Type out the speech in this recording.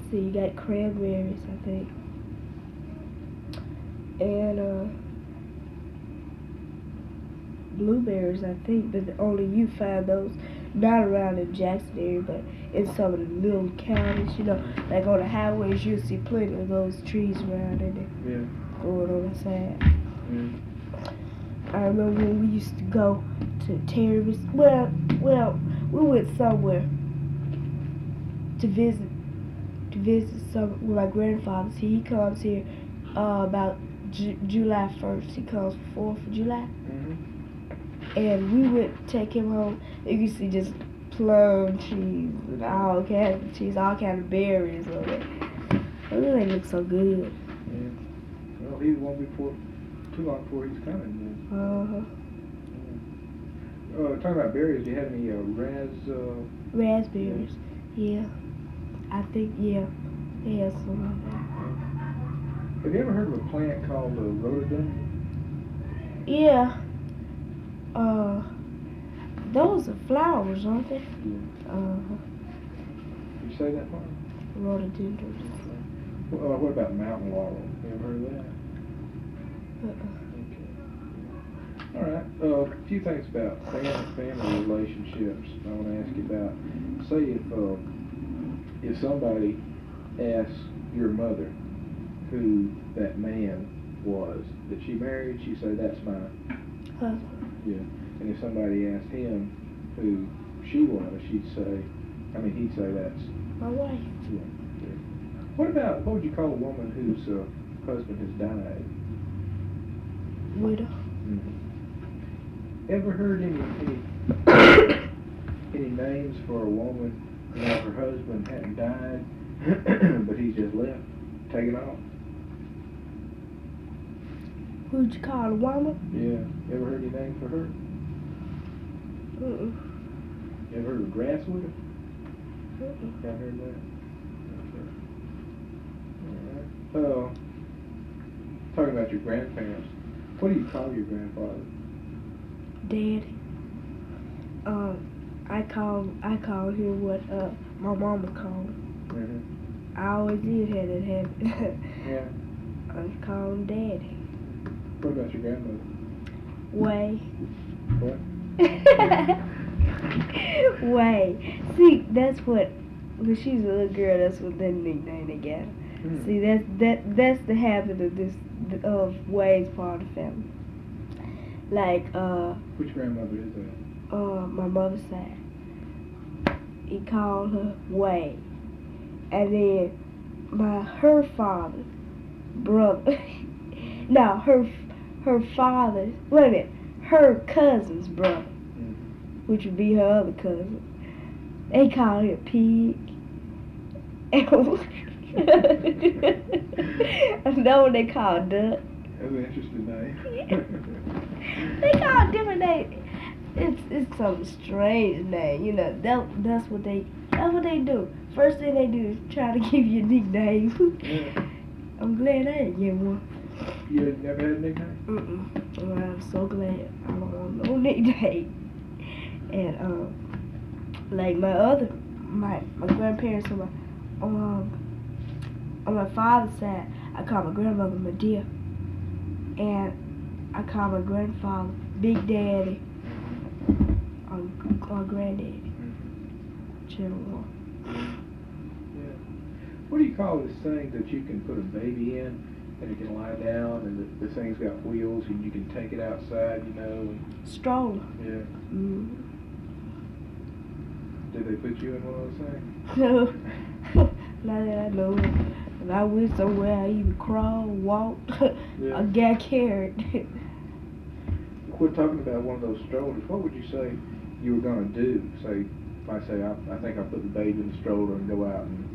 see, you got cranberries, I think, and blueberries, I think, but only you find those not around in Jackson area, but in some of the little counties, like on the highways, you'll see plenty of those trees around in there. Yeah. Going on the side. Yeah. I remember when we used to go to Terry's. Well, we went somewhere to visit some with my grandfather. He comes here about July 1st. He comes 4th of July. Mm-hmm. And we would take him home. You can see just plum trees and all kinds of cheese, all kinds of berries on it. It really looks so good. Yeah. Well, he won't be too long before he's coming. Uh-huh. Talking about berries, do you have any raspberries? Yeah. I think, yeah. They have some of that. Have you ever heard of a plant called rhododendron? Yeah. Those are flowers, aren't they? Yeah. Uh-huh. You say that one? Rhododendrons. What about mountain laurel? You ever heard of that? Okay. All right. A few things about family relationships I want to ask you about. Say if somebody asks your mother who that man was that she married, she say that's my Husband. Yeah. And if somebody asked him who she was, he'd say that's My wife. Yeah. What would you call a woman whose husband has died? Widow. Mm-hmm. Ever heard any names for a woman whose her husband hadn't died, but he's just left, taken off? Who'd you call a woman? Yeah. Ever heard any name for her? Mm-mm. You ever heard of grass widow? Mm-mm. Haven't heard that? Okay. All right. Talking about your grandparents, what do you call your grandfather? Daddy. I call him what my mama called him. Mm-hmm. I always did have that habit. Yeah. I call him Daddy. What about your grandmother? Way. What? Way. See, that's what. When she's a little girl, that's what that nickname they got. Mm. See, that's the habit of Way's part of the family. Like Which grandmother is that? My mother's side. He called her Way, and then her father, brother. No, her father. Wait a minute. Her cousin's brother, which would be her other cousin. They call him Pig. And that one they call Duck. That's an interesting name. They call different names. It's some strange name, That's what they do. First thing they do is try to give you a nickname. Yeah. I'm glad I didn't get one. You had never had a nickname? Well, I'm so glad I don't want no nickname. And like my grandparents on my father's side, I call my grandmother Medea, and I call my grandfather Big Daddy, or Granddaddy. Whichever one. Yeah. What do you call this thing that you can put a baby in and it can lie down and the thing's got wheels and you can take it outside, and Stroller. Yeah. Mm. Did they put you in one of those things? No. Not that I know of. If I went somewhere, I either crawled, walked, Yeah. or got carried. We're talking about one of those strollers. What would you say you were going to do? I think I'll put the baby in the stroller and go out and